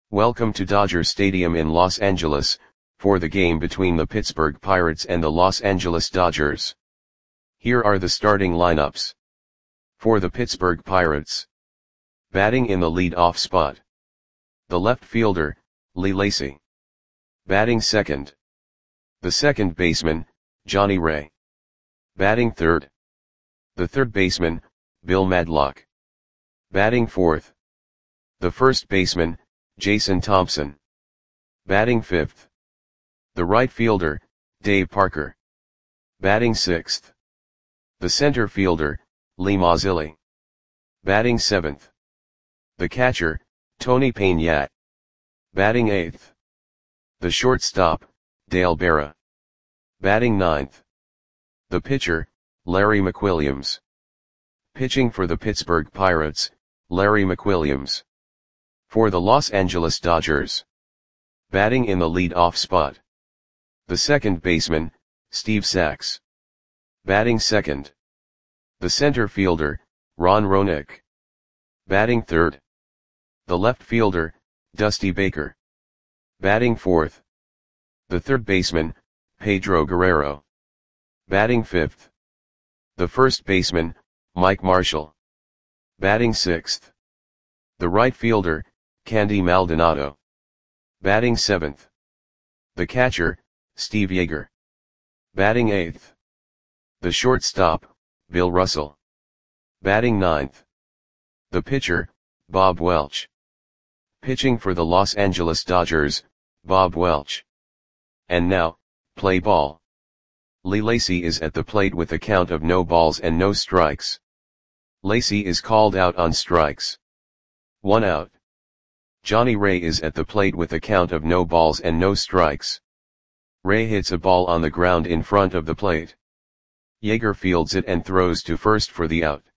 Welcome to Dodger Stadium in Los Angeles, for the game between the Pittsburgh Pirates and the Los Angeles Dodgers. Here are the starting lineups. For the Pittsburgh Pirates. Batting in the lead-off spot. The left fielder, Lee Lacy. Batting second. The second baseman, Johnny Ray. Batting third. The third baseman, Bill Madlock. Batting fourth. The first baseman, Jason Thompson. Batting fifth. The right fielder, Dave Parker. Batting sixth. The center fielder, Lee Mazzilli. Batting seventh. The catcher, Tony Peña. Batting eighth. The shortstop, Dale Berra. Batting ninth. The pitcher, Larry McWilliams. Pitching for the Pittsburgh Pirates, Larry McWilliams. For the Los Angeles Dodgers. Batting in the lead-off spot. The second baseman, Steve Sax. Batting second. The center fielder, Ron Roenick. Batting third. The left fielder, Dusty Baker. Batting fourth. The third baseman, Pedro Guerrero. Batting fifth. The first baseman, Mike Marshall. Batting sixth. The right fielder, Candy Maldonado. Batting seventh. The catcher, Steve Yeager. Batting eighth. The shortstop, Bill Russell. Batting ninth. The pitcher, Bob Welch. Pitching for the Los Angeles Dodgers, Bob Welch. And now, play ball. Lee Lacy is at the plate with a count of no balls and no strikes. Lacy is called out on strikes. 1 out. Johnny Ray is at the plate with a count of no balls and no strikes. Ray hits a ball on the ground in front of the plate. Yeager fields it and throws to first for the out.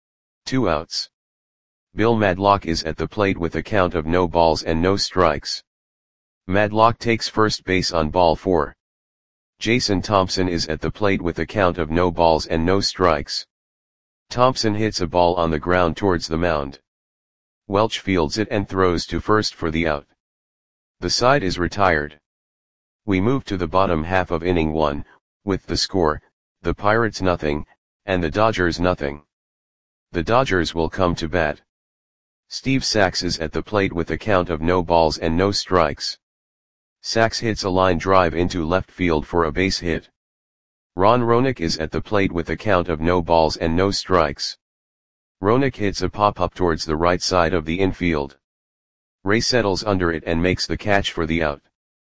2 outs. Bill Madlock is at the plate with a count of no balls and no strikes. Madlock takes first base on ball 4. Jason Thompson is at the plate with a count of no balls and no strikes. Thompson hits a ball on the ground towards the mound. Welch fields it and throws to first for the out. The side is retired. We move to the bottom half of inning 1, with the score, the Pirates nothing, and the Dodgers nothing. The Dodgers will come to bat. Steve Sax is at the plate with a count of no balls and no strikes. Sax hits a line drive into left field for a base hit. Ron Roenick is at the plate with a count of no balls and no strikes. Roenick hits a pop-up towards the right side of the infield. Ray settles under it and makes the catch for the out.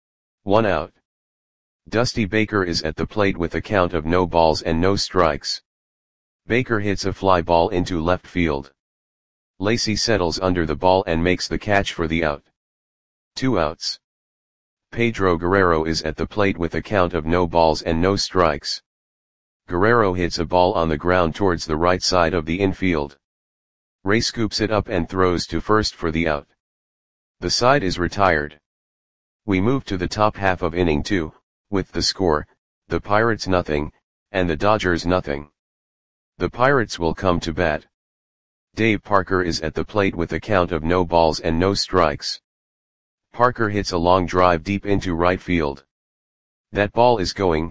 1 out. Dusty Baker is at the plate with a count of no balls and no strikes. Baker hits a fly ball into left field. Lacy settles under the ball and makes the catch for the out. 2 outs. Pedro Guerrero is at the plate with a count of no balls and no strikes. Guerrero hits a ball on the ground towards the right side of the infield. Ray scoops it up and throws to first for the out. The side is retired. We move to the top half of inning 2, with the score, the Pirates nothing, and the Dodgers nothing. The Pirates will come to bat. Dave Parker is at the plate with a count of no balls and no strikes. Parker hits a long drive deep into right field. That ball is gone.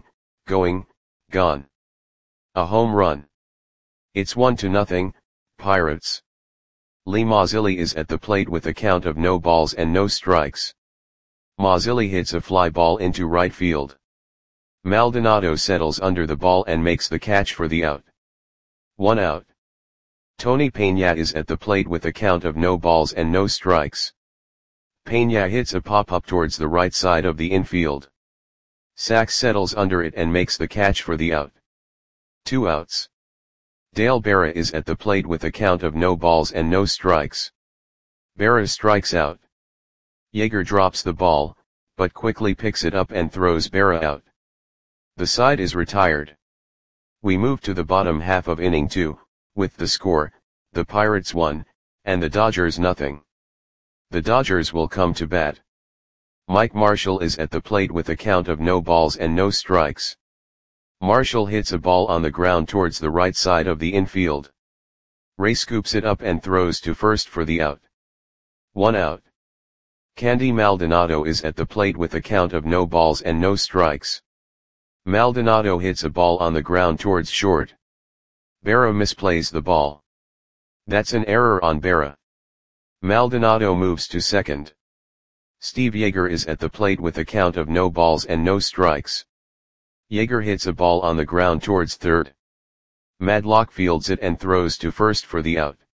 A home run. It's 1-0, Pirates. Lee Mazzilli is at the plate with a count of no balls and no strikes. Mazzilli hits a fly ball into right field. Maldonado settles under the ball and makes the catch for the out. 1 out. Tony Peña is at the plate with a count of no balls and no strikes. Peña hits a pop-up towards the right side of the infield. Sax settles under it and makes the catch for the out. 2 outs. Dale Berra is at the plate with a count of no balls and no strikes. Berra strikes out. Yeager drops the ball, but quickly picks it up and throws Berra out. The side is retired. We move to the bottom half of inning 2, with the score, the Pirates 1, and the Dodgers nothing. The Dodgers will come to bat. Mike Marshall is at the plate with a count of no balls and no strikes. Marshall hits a ball on the ground towards the right side of the infield. Ray scoops it up and throws to first for the out. 1 out. Candy Maldonado is at the plate with a count of no balls and no strikes. Maldonado hits a ball on the ground towards short. Berra misplays the ball. That's an error on Berra. Maldonado moves to second. Steve Yeager is at the plate with a count of no balls and no strikes. Yeager hits a ball on the ground towards third. Madlock fields it and throws to first for the out.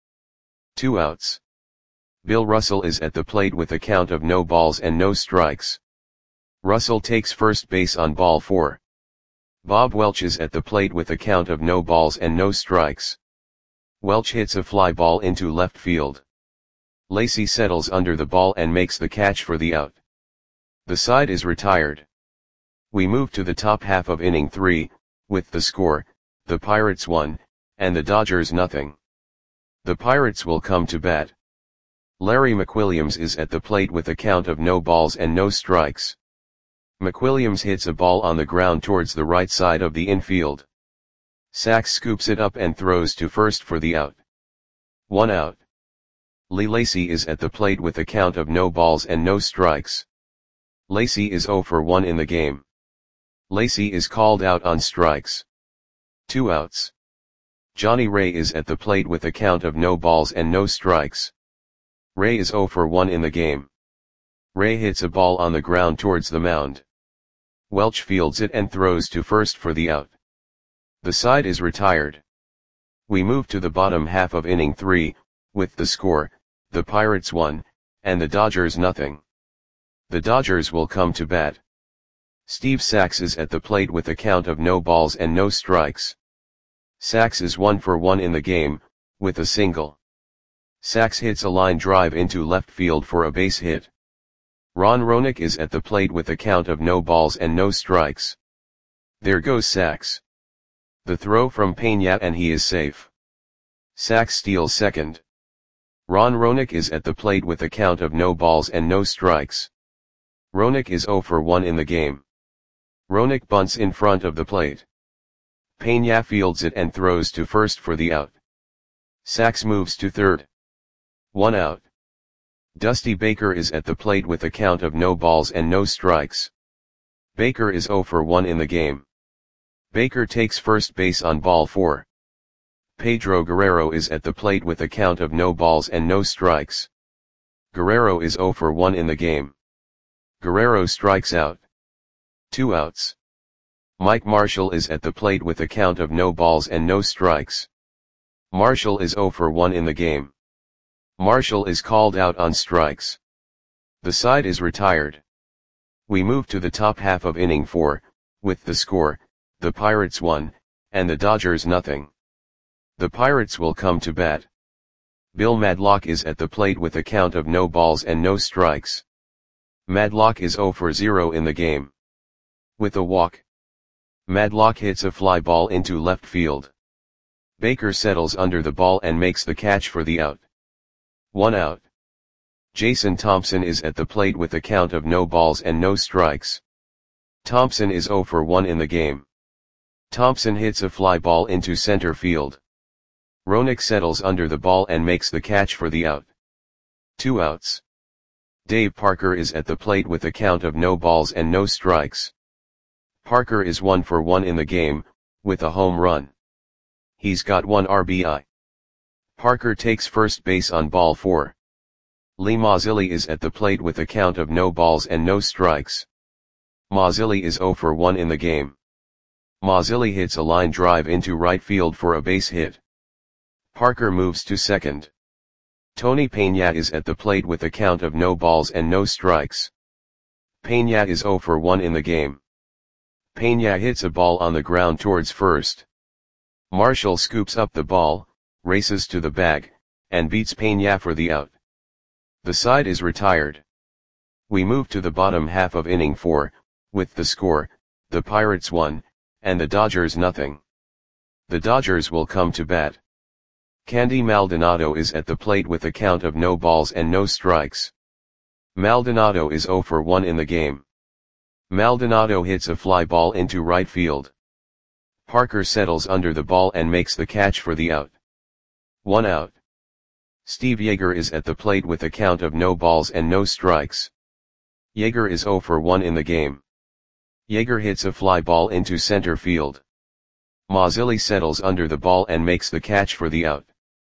2 outs. Bill Russell is at the plate with a count of no balls and no strikes. Russell takes first base on ball 4. Bob Welch is at the plate with a count of no balls and no strikes. Welch hits a fly ball into left field. Lacy settles under the ball and makes the catch for the out. The side is retired. We move to the top half of inning 3, with the score, the Pirates 1, and the Dodgers nothing. The Pirates will come to bat. Larry McWilliams is at the plate with a count of no balls and no strikes. McWilliams hits a ball on the ground towards the right side of the infield. Sachs scoops it up and throws to first for the out. 1 out. Lee Lacy is at the plate with a count of no balls and no strikes. Lacy is 0 for 1 in the game. Lacy is called out on strikes. 2 outs. Johnny Ray is at the plate with a count of no balls and no strikes. Ray is 0 for 1 in the game. Ray hits a ball on the ground towards the mound. Welch fields it and throws to first for the out. The side is retired. We move to the bottom half of inning 3, with the score, the Pirates 1, and the Dodgers nothing. The Dodgers will come to bat. Steve Sachs is at the plate with a count of no balls and no strikes. Sachs is 1 for 1 in the game, with a single. Sachs hits a line drive into left field for a base hit. Ron Roenick is at the plate with a count of no balls and no strikes. There goes Sachs. The throw from Peña and he is safe. Sachs steals second. Ron Roenick is at the plate with a count of no balls and no strikes. Roenick is 0 for 1 in the game. Roenick bunts in front of the plate. Peña fields it and throws to first for the out. Sachs moves to third. 1 out. Dusty Baker is at the plate with a count of no balls and no strikes. Baker is 0 for 1 in the game. Baker takes first base on ball 4. Pedro Guerrero is at the plate with a count of no balls and no strikes. Guerrero is 0 for 1 in the game. Guerrero strikes out. 2 outs. Mike Marshall is at the plate with a count of no balls and no strikes. Marshall is 0 for 1 in the game. Marshall is called out on strikes. The side is retired. We move to the top half of inning 4, with the score, the Pirates 1, and the Dodgers nothing. The Pirates will come to bat. Bill Madlock is at the plate with a count of no balls and no strikes. Madlock is 0 for 0 in the game. With a walk. Madlock hits a fly ball into left field. Baker settles under the ball and makes the catch for the out. 1 out. Jason Thompson is at the plate with a count of no balls and no strikes. Thompson is 0 for 1 in the game. Thompson hits a fly ball into center field. Roenick settles under the ball and makes the catch for the out. 2 outs. Dave Parker is at the plate with a count of no balls and no strikes. Parker is 1 for 1 in the game, with a home run. He's got 1 RBI. Parker takes first base on ball 4. Lee Mazzilli is at the plate with a count of no balls and no strikes. Mazzilli is 0 for 1 in the game. Mazzilli hits a line drive into right field for a base hit. Parker moves to second. Tony Peña is at the plate with a count of no balls and no strikes. Peña is 0 for 1 in the game. Peña hits a ball on the ground towards first. Marshall scoops up the ball, races to the bag, and beats Peña for the out. The side is retired. We move to the bottom half of inning 4, with the score, the Pirates 1, and the Dodgers nothing. The Dodgers will come to bat. Candy Maldonado is at the plate with a count of no balls and no strikes. Maldonado is 0 for 1 in the game. Maldonado hits a fly ball into right field. Parker settles under the ball and makes the catch for the out. 1 out. Steve Yeager is at the plate with a count of no balls and no strikes. Yeager is 0 for 1 in the game. Yeager hits a fly ball into center field. Mazzilli settles under the ball and makes the catch for the out.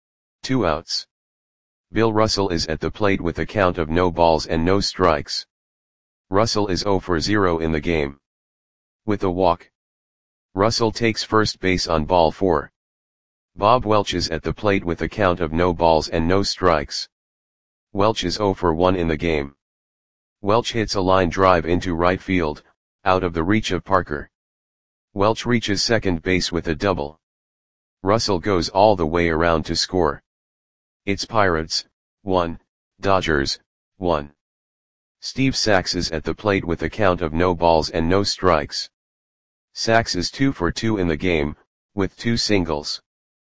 2 outs. Bill Russell is at the plate with a count of no balls and no strikes. Russell is 0 for 0 in the game. With a walk, Russell takes first base on ball 4. Bob Welch is at the plate with a count of no balls and no strikes. Welch is 0 for 1 in the game. Welch hits a line drive into right field, out of the reach of Parker. Welch reaches second base with a double. Russell goes all the way around to score. It's Pirates, 1, Dodgers, 1. Steve Sax is at the plate with a count of no balls and no strikes. Sax is 2 for 2 in the game, with 2 singles.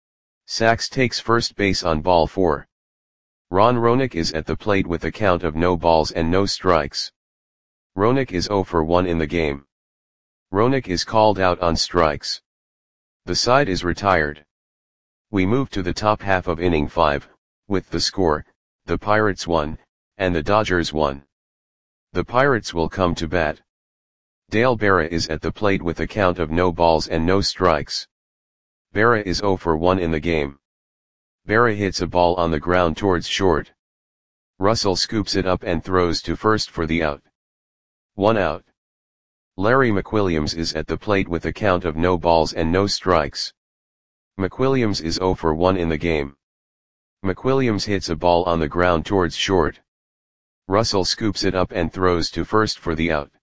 Sax takes first base on ball 4. Ron Roenick is at the plate with a count of no balls and no strikes. Roenick is 0 for 1 in the game. Roenick is called out on strikes. The side is retired. We move to the top half of inning 5, with the score, the Pirates 1, and the Dodgers 1. The Pirates will come to bat. Dale Berra is at the plate with a count of no balls and no strikes. Berra is 0 for 1 in the game. Berra hits a ball on the ground towards short. Russell scoops it up and throws to first for the out. 1 out. Larry McWilliams is at the plate with a count of no balls and no strikes. McWilliams is 0 for 1 in the game. McWilliams hits a ball on the ground towards short. Russell scoops it up and throws to first for the out.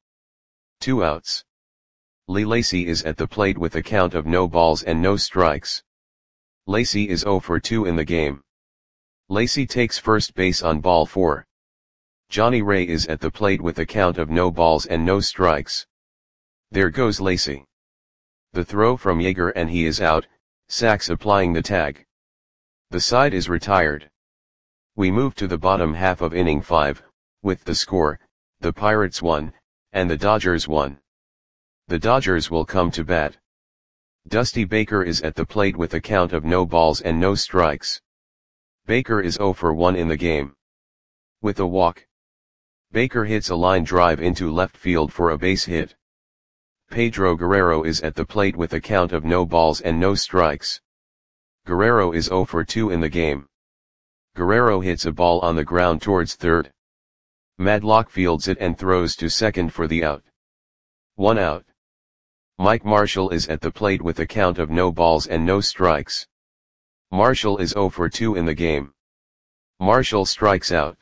2 outs. Lee Lacy is at the plate with a count of no balls and no strikes. Lacy is 0 for 2 in the game. Lacy takes first base on ball 4. Johnny Ray is at the plate with a count of no balls and no strikes. There goes Lacy. The throw from Yeager and he is out, Sax applying the tag. The side is retired. We move to the bottom half of inning 5, with the score, the Pirates 1, and the Dodgers 1. The Dodgers will come to bat. Dusty Baker is at the plate with a count of no balls and no strikes. Baker is 0 for 1 in the game. With a walk, Baker hits a line drive into left field for a base hit. Pedro Guerrero is at the plate with a count of no balls and no strikes. Guerrero is 0 for 2 in the game. Guerrero hits a ball on the ground towards third. Madlock fields it and throws to second for the out. 1 out. Mike Marshall is at the plate with a count of no balls and no strikes. Marshall is 0 for 2 in the game. Marshall strikes out.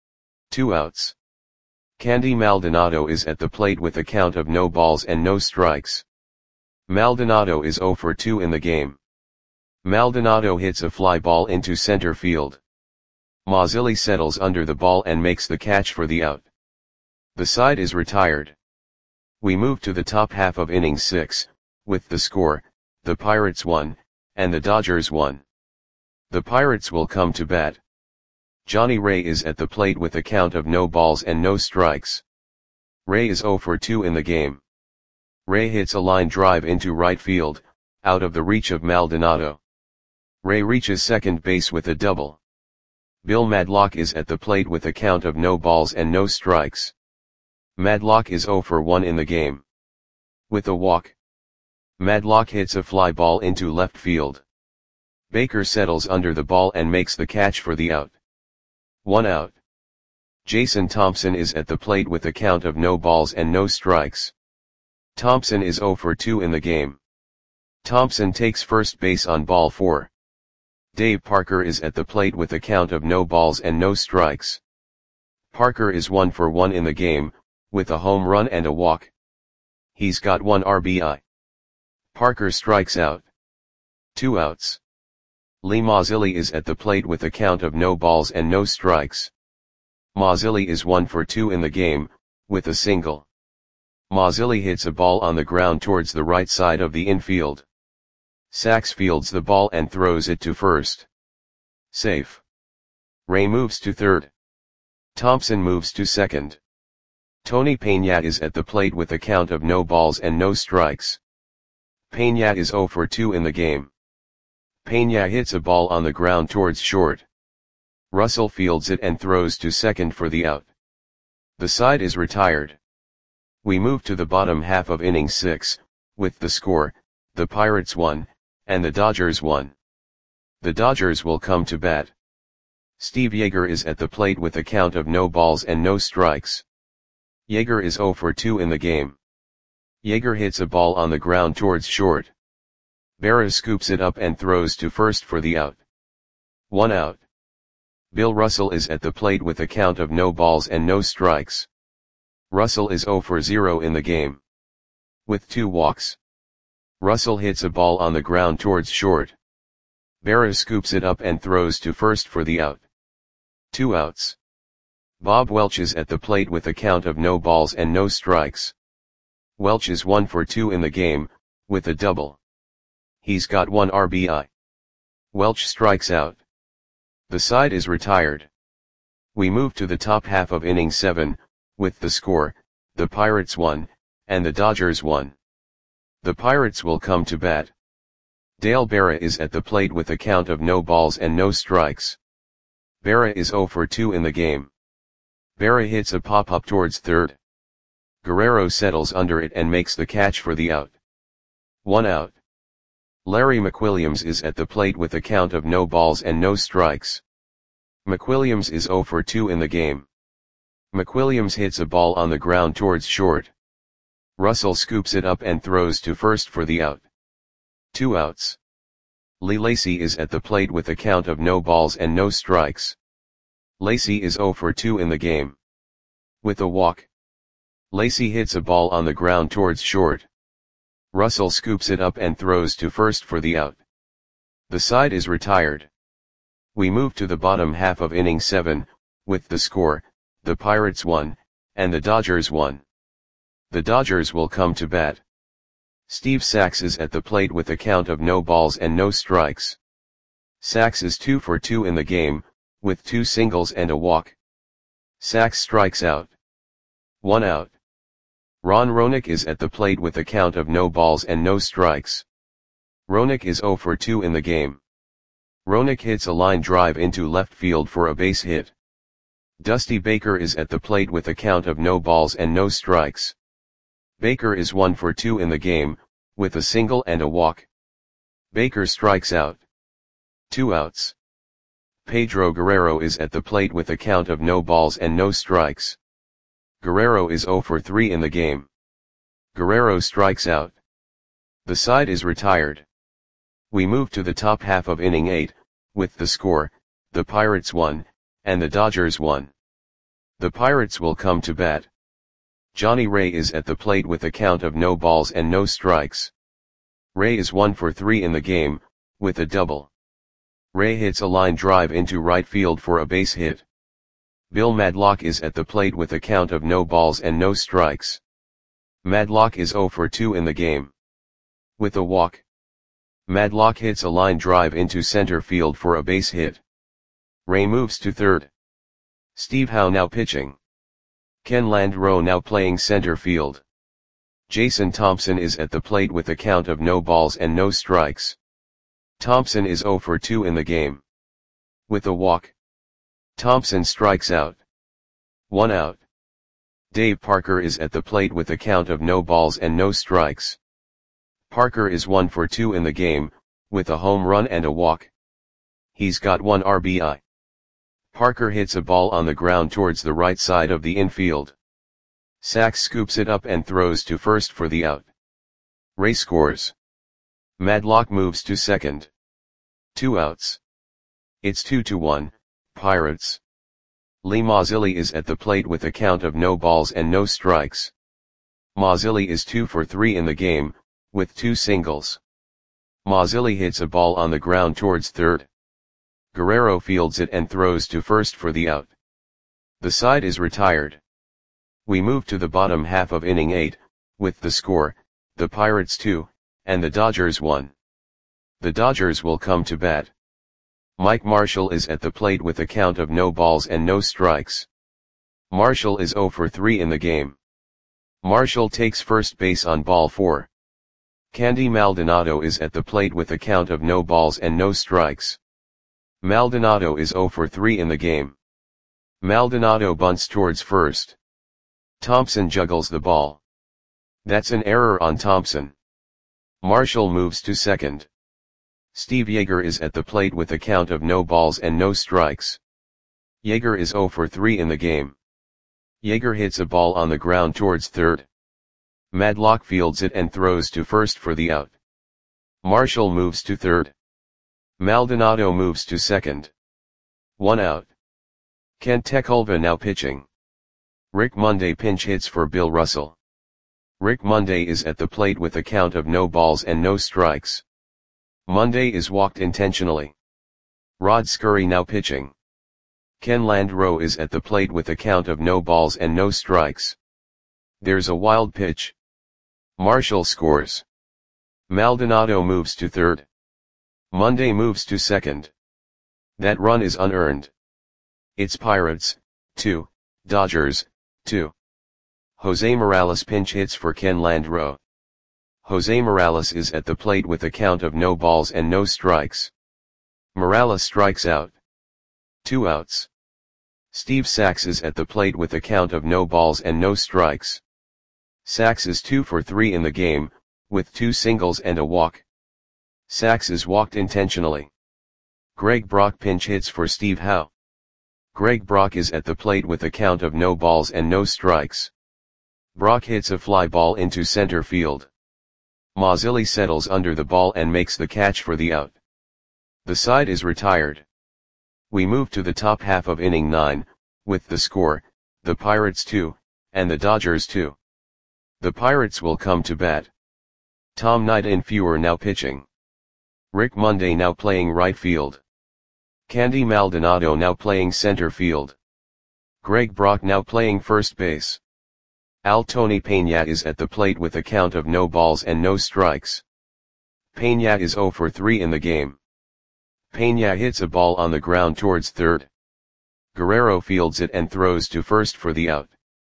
2 outs. Candy Maldonado is at the plate with a count of no balls and no strikes. Maldonado is 0 for 2 in the game. Maldonado hits a fly ball into center field. Mazzilli settles under the ball and makes the catch for the out. The side is retired. We move to the top half of inning 6, with the score, the Pirates 1, and the Dodgers 1. The Pirates will come to bat. Johnny Ray is at the plate with a count of no balls and no strikes. Ray is 0 for 2 in the game. Ray hits a line drive into right field, out of the reach of Maldonado. Ray reaches second base with a double. Bill Madlock is at the plate with a count of no balls and no strikes. Madlock is 0 for 1 in the game. With a walk, Madlock hits a fly ball into left field. Baker settles under the ball and makes the catch for the out. 1 out. Jason Thompson is at the plate with a count of no balls and no strikes. Thompson is 0 for 2 in the game. Thompson takes first base on ball 4. Dave Parker is at the plate with a count of no balls and no strikes. Parker is 1 for 1 in the game, with a home run and a walk. He's got 1 RBI. Parker strikes out. 2 outs. Lee Mazzilli is at the plate with a count of no balls and no strikes. Mazzilli is 1 for 2 in the game, with a single. Mazzilli hits a ball on the ground towards the right side of the infield. Sax fields the ball and throws it to first. Safe. Ray moves to third. Thompson moves to second. Tony Peña is at the plate with a count of no balls and no strikes. Peña is 0 for 2 in the game. Peña hits a ball on the ground towards short. Russell fields it and throws to second for the out. The side is retired. We move to the bottom half of inning 6, with the score, the Pirates 1, and the Dodgers 1. The Dodgers will come to bat. Steve Yeager is at the plate with a count of no balls and no strikes. Yeager is 0 for 2 in the game. Yeager hits a ball on the ground towards short. Berra scoops it up and throws to first for the out. 1 out. Bill Russell is at the plate with a count of no balls and no strikes. Russell is 0 for 0 in the game. With 2 walks. Russell hits a ball on the ground towards short. Berra scoops it up and throws to first for the out. 2 outs. Bob Welch is at the plate with a count of no balls and no strikes. Welch is 1 for 2 in the game, with a double. He's got 1 RBI. Welch strikes out. The side is retired. We move to the top half of inning 7, with the score, the Pirates 1, and the Dodgers 1. The Pirates will come to bat. Dale Berra is at the plate with a count of no balls and no strikes. Berra is 0 for 2 in the game. Berra hits a pop-up towards third. Guerrero settles under it and makes the catch for the out. 1 out. Larry McWilliams is at the plate with a count of no balls and no strikes. McWilliams is 0 for 2 in the game. McWilliams hits a ball on the ground towards short. Russell scoops it up and throws to first for the out. 2 outs. Lee Lacy is at the plate with a count of no balls and no strikes. Lacy is 0 for 2 in the game. With a walk. Lacy hits a ball on the ground towards short. Russell scoops it up and throws to first for the out. The side is retired. We move to the bottom half of inning 7, with the score, the Pirates 1, and the Dodgers 1. The Dodgers will come to bat. Steve Sax is at the plate with a count of no balls and no strikes. Sax is 2 for 2 in the game, with 2 singles and a walk. Sax strikes out. 1 out. Ron Roenick is at the plate with a count of no balls and no strikes. Roenick is 0 for 2 in the game. Roenick hits a line drive into left field for a base hit. Dusty Baker is at the plate with a count of no balls and no strikes. Baker is 1 for 2 in the game, with a single and a walk. Baker strikes out. 2 outs. Pedro Guerrero is at the plate with a count of no balls and no strikes. Guerrero is 0 for 3 in the game. Guerrero strikes out. The side is retired. We move to the top half of inning 8, with the score, the Pirates 1, and the Dodgers 1. The Pirates will come to bat. Johnny Ray is at the plate with a count of no balls and no strikes. Ray is 1 for 3 in the game, with a double. Ray hits a line drive into right field for a base hit. Bill Madlock is at the plate with a count of no balls and no strikes. Madlock is 0 for 2 in the game. With a walk. Madlock hits a line drive into center field for a base hit. Ray moves to third. Steve Howe now pitching. Ken Landreau now playing center field. Jason Thompson is at the plate with a count of no balls and no strikes. Thompson is 0 for 2 in the game. With a walk. Thompson strikes out. 1 out. Dave Parker is at the plate with a count of no balls and no strikes. Parker is 1 for 2 in the game, with a home run and a walk. He's got 1 RBI. Parker hits a ball on the ground towards the right side of the infield. Sax scoops it up and throws to first for the out. Ray scores. Madlock moves to second. 2 outs. It's 2-1, Pirates. Lee Mazzilli is at the plate with a count of no balls and no strikes. Mazzilli is 2 for 3 in the game, with 2 singles. Mazzilli hits a ball on the ground towards third. Guerrero fields it and throws to first for the out. The side is retired. We move to the bottom half of inning 8, with the score, the Pirates 2, and the Dodgers 1. The Dodgers will come to bat. Mike Marshall is at the plate with a count of no balls and no strikes. Marshall is 0 for 3 in the game. Marshall takes first base on ball 4. Candy Maldonado is at the plate with a count of no balls and no strikes. Maldonado is 0 for 3 in the game. Maldonado bunts towards first. Thompson juggles the ball. That's an error on Thompson. Marshall moves to second. Steve Yeager is at the plate with a count of no balls and no strikes. Yeager is 0 for 3 in the game. Yeager hits a ball on the ground towards third. Madlock fields it and throws to first for the out. Marshall moves to third. Maldonado moves to second. 1 out. Kent Tekulve now pitching. Rick Monday pinch hits for Bill Russell. Rick Monday is at the plate with a count of no balls and no strikes. Monday is walked intentionally. Rod Scurry now pitching. Ken Landreau is at the plate with a count of no balls and no strikes. There's a wild pitch. Marshall scores. Maldonado moves to third. Monday moves to second. That run is unearned. It's Pirates, 2, Dodgers, 2. Jose Morales pinch hits for Ken Landreau. Jose Morales is at the plate with a count of no balls and no strikes. Morales strikes out. 2 outs. Steve Sax is at the plate with a count of no balls and no strikes. Sax is 2 for 3 in the game, with 2 singles and a walk. Sax is walked intentionally. Greg Brock pinch hits for Steve Howe. Greg Brock is at the plate with a count of no balls and no strikes. Brock hits a fly ball into center field. Mazzilli settles under the ball and makes the catch for the out. The side is retired. We move to the top half of inning 9, with the score, the Pirates 2, and the Dodgers 2. The Pirates will come to bat. Tom Nightinfuer now pitching. Rick Monday now playing right field. Candy Maldonado now playing center field. Greg Brock now playing first base. Tony Peña is at the plate with a count of no balls and no strikes. Peña is 0 for 3 in the game. Peña hits a ball on the ground towards third. Guerrero fields it and throws to first for the out.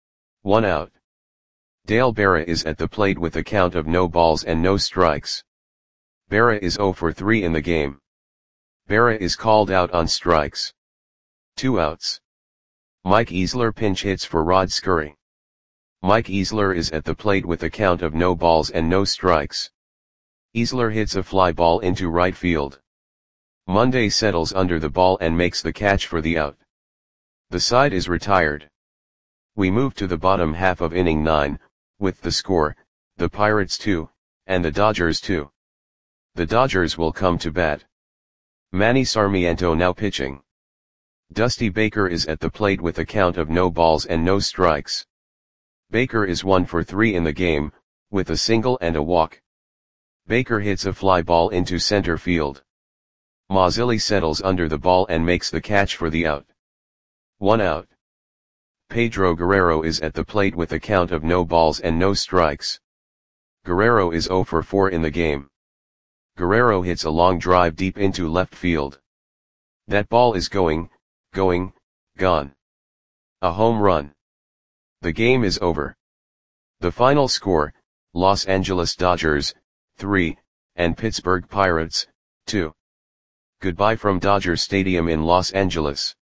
1 out. Dale Berra is at the plate with a count of no balls and no strikes. Berra is 0 for 3 in the game. Berra is called out on strikes. 2 outs. Mike Easler pinch hits for Rod Scurry. Mike Easler is at the plate with a count of no balls and no strikes. Easler hits a fly ball into right field. Monday settles under the ball and makes the catch for the out. The side is retired. We move to the bottom half of inning 9, with the score, the Pirates 2, and the Dodgers 2. The Dodgers will come to bat. Manny Sarmiento now pitching. Dusty Baker is at the plate with a count of no balls and no strikes. Baker is 1 for 3 in the game, with a single and a walk. Baker hits a fly ball into center field. Mazzilli settles under the ball and makes the catch for the out. 1 out. Pedro Guerrero is at the plate with a count of no balls and no strikes. Guerrero is 0 for 4 in the game. Guerrero hits a long drive deep into left field. That ball is gone. A home run. The game is over. The final score, Los Angeles Dodgers, 3, and Pittsburgh Pirates, 2. Goodbye from Dodger Stadium in Los Angeles.